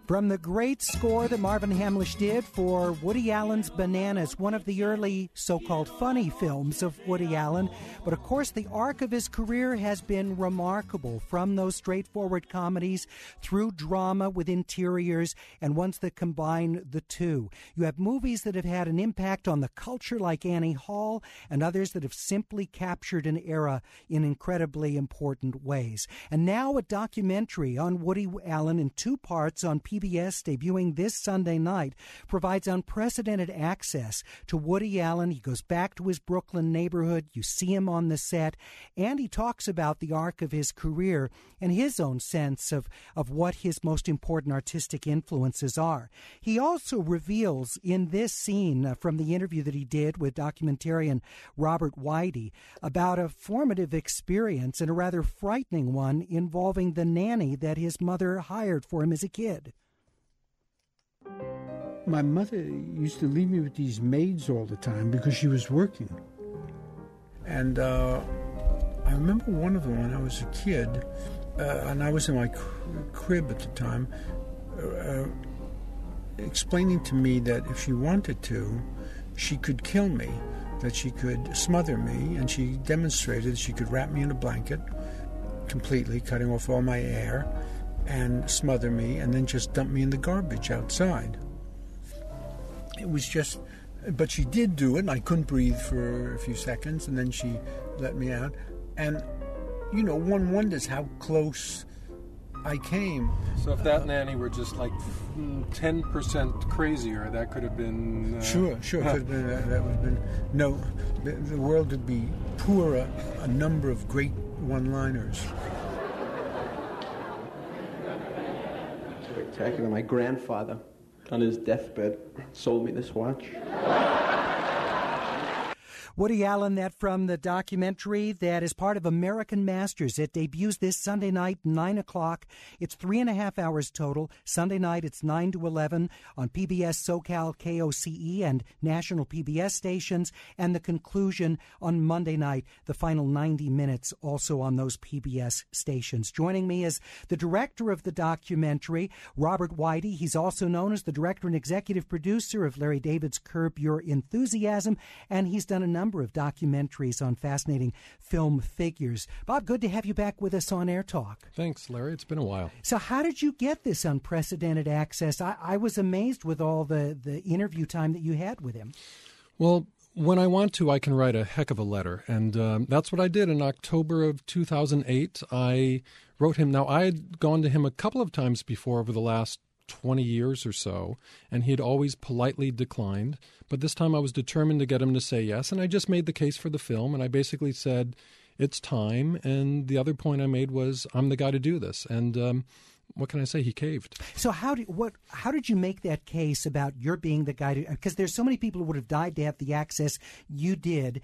From the great score that Marvin Hamlisch did for Woody Allen's Bananas, one of the early so-called funny films of Woody Allen. But of course, the arc of his career has been remarkable, from those straightforward comedies through drama with interiors and ones that combine the two. You have movies that have had an impact on the culture like Annie Hall, and others that have simply captured an era in incredibly important ways. And now a documentary on Woody Allen in two parts on PBS, debuting this Sunday night, provides unprecedented access to Woody Allen. He goes back to his Brooklyn neighborhood. You see him on the set, and he talks about the arc of his career and his own sense of what his most important artistic influences are. He also reveals in this scene from the interview that he did with documentarian Robert Whitey about a formative experience, and a rather frightening one, involving the nanny that his mother hired for him as a kid. My mother used to leave me with these maids all the time because she was working. And I remember one of them when I was a kid, and I was in my crib at the time, explaining to me that if she wanted to, she could kill me, that she could smother me, and she demonstrated she could wrap me in a blanket completely, cutting off all my air, and smother me, and then just dump me in the garbage outside. It was just, but she did do it, and I couldn't breathe for a few seconds, and then she let me out. And, you know, one wonders how close I came. So if that nanny were just like 10% crazier, that could have been... Sure, could have been, that would have been... No, the world would be poorer, a number of great one-liners. Spectacular. My grandfather, on his deathbed, sold me this watch. Woody Allen, that from the documentary that is part of American Masters. It debuts this Sunday night, 9 o'clock. It's 3.5 hours total. Sunday night, it's 9 to 11 on PBS, SoCal, KOCE, and national PBS stations. And the conclusion on Monday night, the final 90 minutes, also on those PBS stations. Joining me is the director of the documentary, Robert Whitey. He's also known as the director and executive producer of Larry David's Curb Your Enthusiasm, and he's done a number of documentaries on fascinating film figures. Bob, good to have you back with us on Air Talk. Thanks, Larry. It's been a while. So how did you get this unprecedented access? I was amazed with all the interview time that you had with him. Well, when I want to, I can write a heck of a letter, and that's what I did in October of 2008. I wrote him. Now, I had gone to him a couple of times before over the last 20 years or so, and he had always politely declined. But this time I was determined to get him to say yes, and I just made the case for the film, and I basically said, it's time. And the other point I made was, I'm the guy to do this. And what can I say? He caved. So how did you make that case about your being the guy to, because there's so many people who would have died to have the access you did.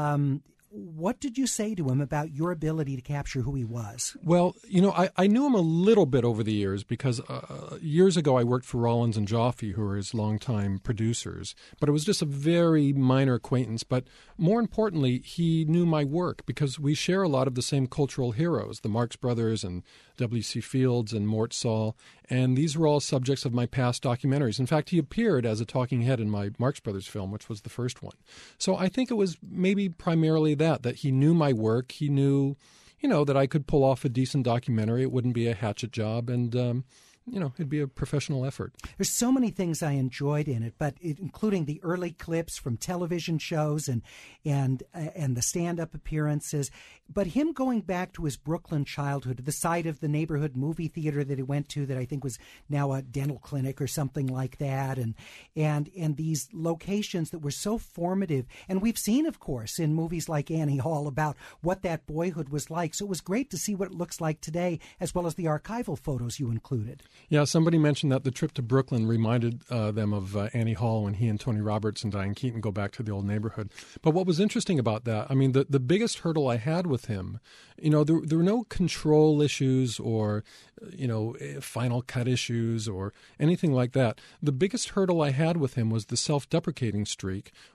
What did you say to him about your ability to capture who he was? Well, you know, I knew him a little bit over the years because years ago I worked for Rollins and Joffe, who were his longtime producers. But it was just a very minor acquaintance. But more importantly, he knew my work because we share a lot of the same cultural heroes, the Marx Brothers and W.C. Fields and Mort Sahl. And these were all subjects of my past documentaries. In fact, he appeared as a talking head in my Marx Brothers film, which was the first one. So I think it was maybe primarily that he knew my work. He knew, that I could pull off a decent documentary. It wouldn't be a hatchet job, and it'd be a professional effort. There's so many things I enjoyed in it, but including the early clips from television shows and the stand-up appearances. But him going back to his Brooklyn childhood, the site of the neighborhood movie theater that he went to, that I think was now a dental clinic or something like that, and these locations that were so formative. And we've seen, of course, in movies like Annie Hall about what that boyhood was like. So it was great to see what it looks like today, as well as the archival photos you included. Yeah, somebody mentioned that the trip to Brooklyn reminded them of Annie Hall when he and Tony Roberts and Diane Keaton go back to the old neighborhood. But what was interesting about that, I mean, the biggest hurdle I had with him, there were no control issues or, final cut issues or anything like that. The biggest hurdle I had with him was the self-deprecating streak,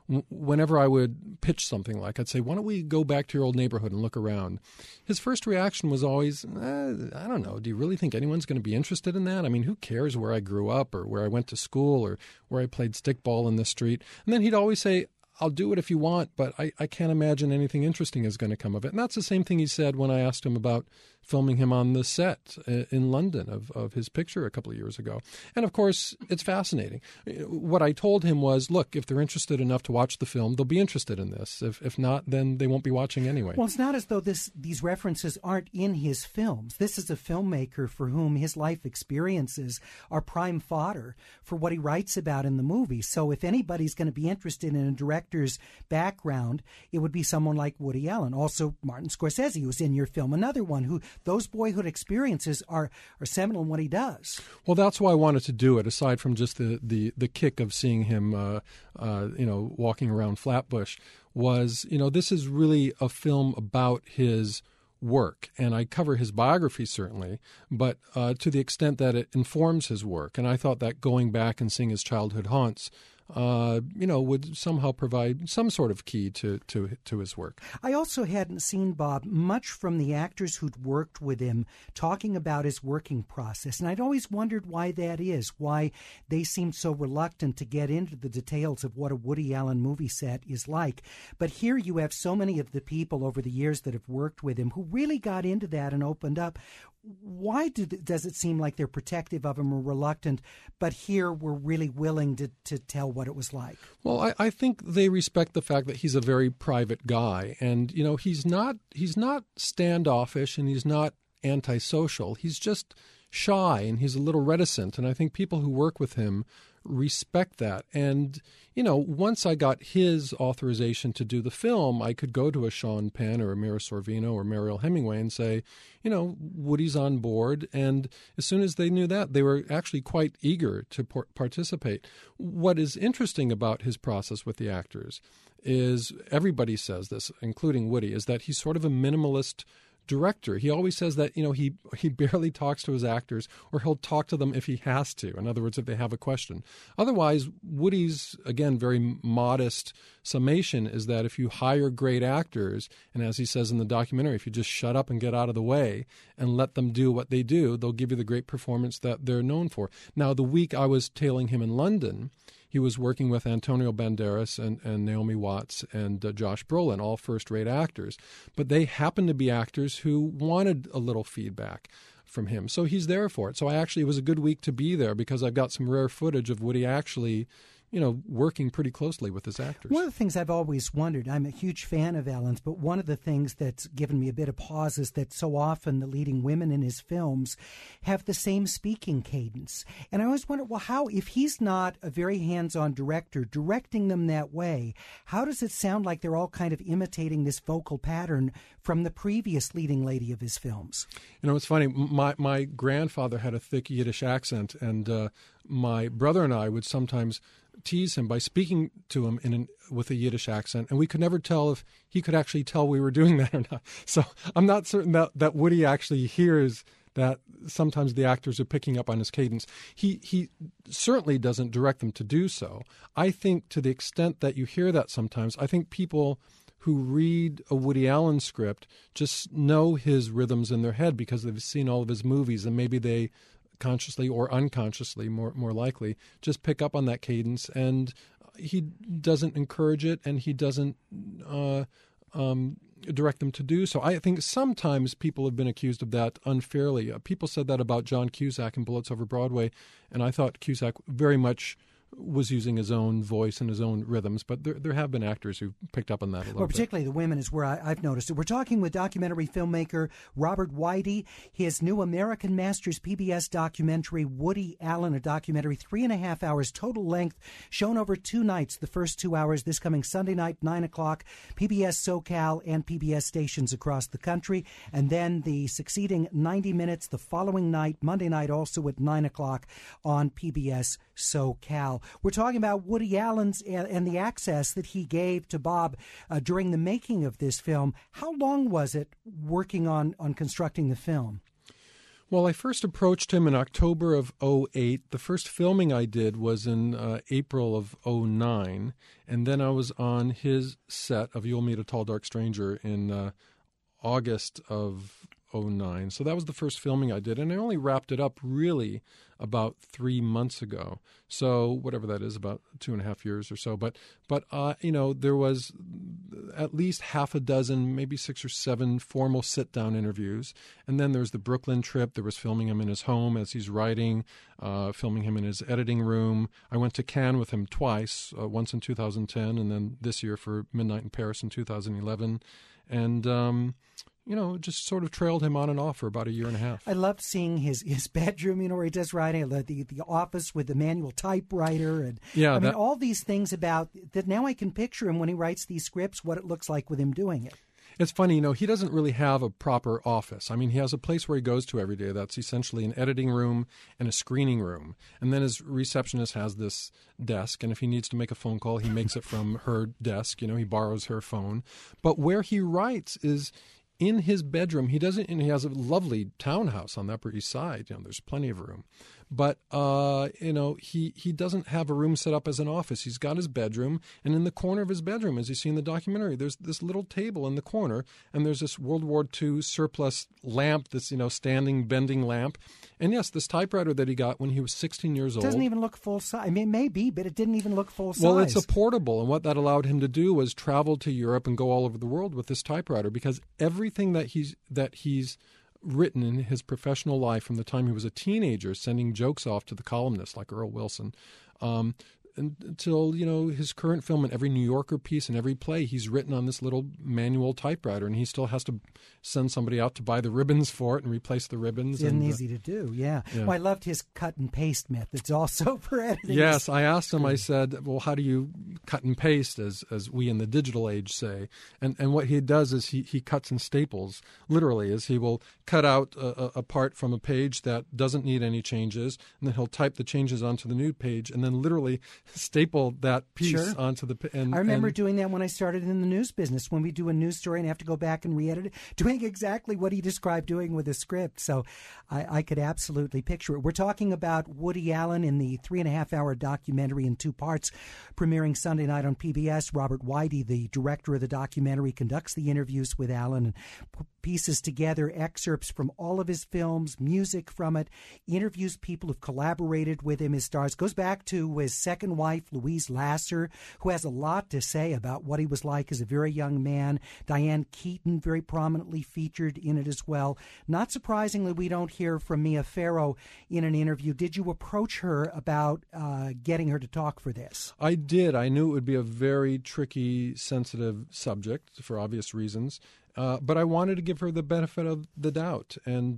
whenever I would pitch something like, I'd say, why don't we go back to your old neighborhood and look around? His first reaction was always, I don't know, do you really think anyone's going to be interested in that? I mean, who cares where I grew up or where I went to school or where I played stickball in the street? And then he'd always say, I'll do it if you want, but I can't imagine anything interesting is going to come of it. And that's the same thing he said when I asked him about filming him on the set in London of his picture a couple of years ago. And, of course, it's fascinating. What I told him was, look, if they're interested enough to watch the film, they'll be interested in this. If not, then they won't be watching anyway. Well, it's not as though these references aren't in his films. This is a filmmaker for whom his life experiences are prime fodder for what he writes about in the movie. So if anybody's going to be interested in a director's background, it would be someone like Woody Allen. Also, Martin Scorsese was in your film, another one who those boyhood experiences are seminal in what he does. Well, that's why I wanted to do it, aside from just the kick of seeing him, walking around Flatbush, was, this is really a film about his work. And I cover his biography, certainly, but to the extent that it informs his work. And I thought that going back and seeing his childhood haunts would somehow provide some sort of key to his work. I also hadn't seen, Bob, much from the actors who'd worked with him talking about his working process. And I'd always wondered why that is, why they seemed so reluctant to get into the details of what a Woody Allen movie set is like. But here you have so many of the people over the years that have worked with him who really got into that and opened up. Why does it seem like they're protective of him or reluctant, but here we're really willing to tell what it was like? Well, I think they respect the fact that he's a very private guy, and he's not standoffish and he's not antisocial. He's just shy and he's a little reticent, and I think people who work with him respect that. And once I got his authorization to do the film, I could go to a Sean Penn or a Mira Sorvino or Mariel Hemingway and say, Woody's on board. And as soon as they knew that, they were actually quite eager to participate. What is interesting about his process with the actors is, everybody says this, including Woody, is that he's sort of a minimalist director. He always says that, he barely talks to his actors, or he'll talk to them if he has to. In other words, if they have a question. Otherwise, Woody's, again, very modest summation is that if you hire great actors, and as he says in the documentary, if you just shut up and get out of the way and let them do what they do, they'll give you the great performance that they're known for. Now, the week I was tailing him in London, he was working with Antonio Banderas and Naomi Watts and Josh Brolin, all first-rate actors. But they happened to be actors who wanted a little feedback from him. So he's there for it. So it was a good week to be there because I've got some rare footage of Woody actually working pretty closely with his actors. One of the things I've always wondered, I'm a huge fan of Allen's, but one of the things that's given me a bit of pause is that so often the leading women in his films have the same speaking cadence. And I always wonder, well, how, if he's not a very hands-on director, directing them that way, how does it sound like they're all kind of imitating this vocal pattern from the previous leading lady of his films? It's funny. My grandfather had a thick Yiddish accent, and my brother and I would sometimes tease him by speaking to him with a Yiddish accent, and we could never tell if he could actually tell we were doing that or not. So I'm not certain that Woody actually hears that sometimes the actors are picking up on his cadence. He certainly doesn't direct them to do so. I think to the extent that you hear that sometimes, I think people who read a Woody Allen script just know his rhythms in their head because they've seen all of his movies, and maybe they consciously or unconsciously, more likely, just pick up on that cadence, and he doesn't encourage it, and he doesn't direct them to do so. I think sometimes people have been accused of that unfairly. People said that about John Cusack in Bullets Over Broadway, and I thought Cusack very much was using his own voice and his own rhythms, but there have been actors who picked up on that a little bit. Particularly the women is where I've noticed it. We're talking with documentary filmmaker Robert Whitey. His new American Masters PBS documentary, Woody Allen, a documentary, 3.5 hours total length, shown over 2 nights. The first 2 hours this coming Sunday night, 9 o'clock, PBS SoCal and PBS stations across the country. And then the succeeding 90 minutes the following night, Monday night, also at 9 o'clock on PBS SoCal. We're talking about Woody Allen's and the access that he gave to Bob during the making of this film. How long was it working on constructing the film? Well, I first approached him in October of '08. The first filming I did was in April of '09, and then I was on his set of You'll Meet a Tall, Dark Stranger in August of '09. So that was the first filming I did, and I only wrapped it up really about 3 months ago. So whatever that is, about 2.5 years or so. But there was at least half a dozen, maybe 6 or 7 formal sit-down interviews. And then there's the Brooklyn trip. There was filming him in his home as he's writing, filming him in his editing room. I went to Cannes with him twice, once in 2010 and then this year for Midnight in Paris in 2011. And just sort of trailed him on and off for about 1.5 years. I loved seeing his bedroom, where he does writing, the office with the manual typewriter, and all these things about that. Now I can picture him when he writes these scripts, what it looks like with him doing it. It's funny, he doesn't really have a proper office. I mean, he has a place where he goes to every day. That's essentially an editing room and a screening room. And then his receptionist has this desk, and if he needs to make a phone call, he makes it from her desk. He borrows her phone. But where he writes is in his bedroom. He has a lovely townhouse on the Upper East Side. There's plenty of room. But, he doesn't have a room set up as an office. He's got his bedroom, and in the corner of his bedroom, as you see in the documentary, there's this little table in the corner, and there's this World War II surplus lamp, this, standing, bending lamp. And yes, this typewriter that he got when he was 16 years old. It doesn't even look full size. I mean, it may be, but it didn't even look full size. Well, it's a portable, and what that allowed him to do was travel to Europe and go all over the world with this typewriter, because everything that he's written in his professional life from the time he was a teenager, sending jokes off to the columnists like Earl Wilson, until, his current film and every New Yorker piece and every play, he's written on this little manual typewriter, and he still has to send somebody out to buy the ribbons for it and replace the ribbons. It's easy to do, yeah. Well, I loved his cut and paste methods also for editing. Yes, I asked him, I said, well, how do you cut and paste, as we in the digital age say? And what he does is he cuts and staples, literally, is he will cut out a part from a page that doesn't need any changes, and then he'll type the changes onto the new page, and then literally staple that piece onto the... I remember doing that when I started in the news business, when we do a news story and have to go back and re-edit it, doing exactly what he described doing with a script. So I could absolutely picture it. We're talking about Woody Allen in the 3.5-hour documentary in 2 parts, premiering Sunday night on PBS. Robert Whitey, the director of the documentary, conducts the interviews with Allen and pieces together excerpts from all of his films, music from it, interviews people who've collaborated with him, his stars, goes back to his second wife, Louise Lasser, who has a lot to say about what he was like as a very young man. Diane Keaton, very prominently featured in it as well. Not surprisingly, we don't hear from Mia Farrow in an interview. Did you approach her about getting her to talk for this? I did. I knew it would be a very tricky, sensitive subject for obvious reasons. But I wanted to give her the benefit of the doubt. And,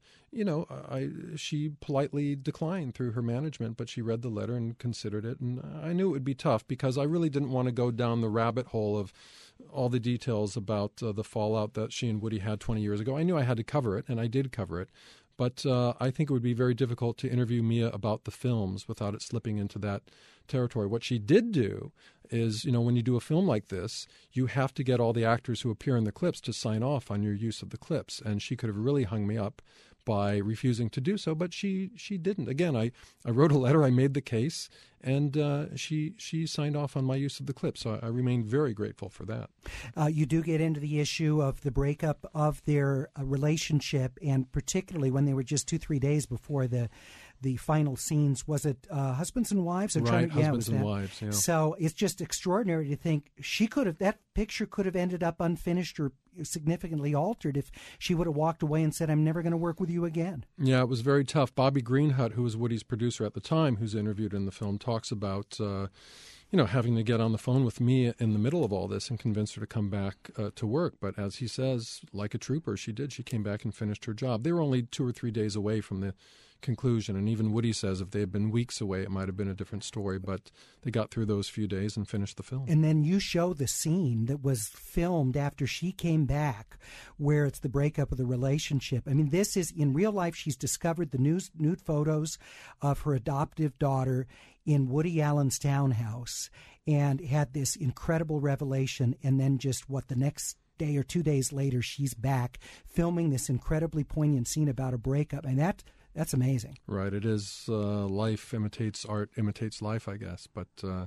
she politely declined through her management, but she read the letter and considered it. And I knew it would be tough because I really didn't want to go down the rabbit hole of all the details about the fallout that she and Woody had 20 years ago. I knew I had to cover it, and I did cover it. But I think it would be very difficult to interview Mia about the films without it slipping into that territory. What she did do is, when you do a film like this, you have to get all the actors who appear in the clips to sign off on your use of the clips. And she could have really hung me up by refusing to do so, but she didn't. Again, I wrote a letter, I made the case, and she signed off on my use of the clip. So I remain very grateful for that. You do get into the issue of the breakup of their relationship, and particularly when they were just 2-3 days before the final scenes. Was it Husbands and Wives? Right, Husbands and Wives, yeah. So it's just extraordinary to think that picture could have ended up unfinished or significantly altered if she would have walked away and said, I'm never going to work with you again. Yeah, it was very tough. Bobby Greenhut, who was Woody's producer at the time, who's interviewed in the film, talks about having to get on the phone with me in the middle of all this and convince her to come back to work. But as he says, like a trooper, she did. She came back and finished her job. They were only 2 or 3 days away from the conclusion. And even Woody says if they had been weeks away, it might have been a different story. But they got through those few days and finished the film. And then you show the scene that was filmed after she came back, where it's the breakup of the relationship. I mean, this is, in real life, she's discovered the nude photos of her adoptive daughter in Woody Allen's townhouse and had this incredible revelation. And then just the next day or 2 days later, she's back filming this incredibly poignant scene about a breakup. And that's amazing. Right. It is life imitates art, imitates life, I guess. But,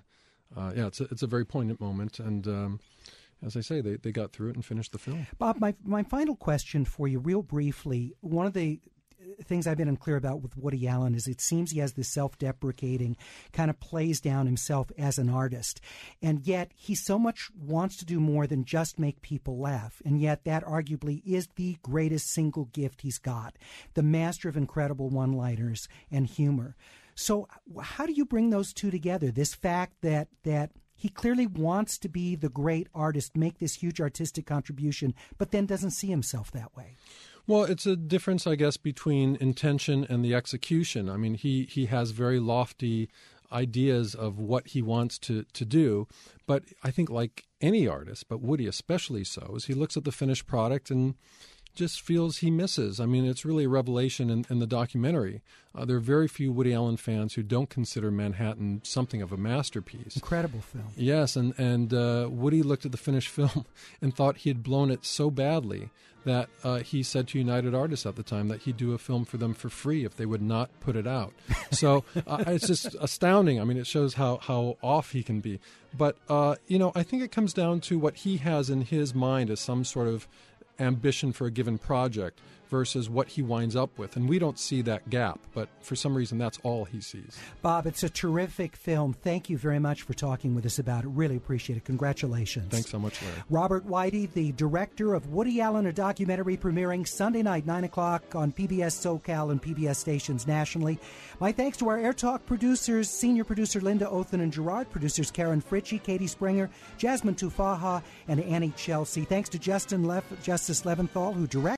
yeah, it's a very poignant moment. And as I say, they got through it and finished the film. Bob, my final question for you, real briefly, one of the things I've been unclear about with Woody Allen is it seems he has this self-deprecating, kind of plays down himself as an artist. And yet he so much wants to do more than just make people laugh. And yet that arguably is the greatest single gift he's got, the master of incredible one-liners and humor. So how do you bring those two together? This fact that he clearly wants to be the great artist, make this huge artistic contribution, but then doesn't see himself that way. Well, it's a difference, I guess, between intention and the execution. I mean, he has very lofty ideas of what he wants to do, but I think like any artist, but Woody especially so, is he looks at the finished product and just feels he misses. I mean, it's really a revelation in the documentary. There are very few Woody Allen fans who don't consider Manhattan something of a masterpiece. Incredible film. Yes, and Woody looked at the finished film and thought he had blown it so badly that he said to United Artists at the time that he'd do a film for them for free if they would not put it out. So it's just astounding. I mean, it shows how off he can be. But, I think it comes down to what he has in his mind as some sort of ambition for a given project versus what he winds up with. And we don't see that gap, but for some reason that's all he sees. Bob, it's a terrific film. Thank you very much for talking with us about it. Really appreciate it. Congratulations. Thanks so much, Larry. Robert Whitey, the director of Woody Allen, a documentary premiering Sunday night, 9 o'clock on PBS SoCal and PBS stations nationally. My thanks to our Air Talk producers, senior producer Linda Othen and Gerard, producers Karen Fritchie, Katie Springer, Jasmine Tufaha, and Annie Chelsea. Thanks to Justice Leventhal, who directed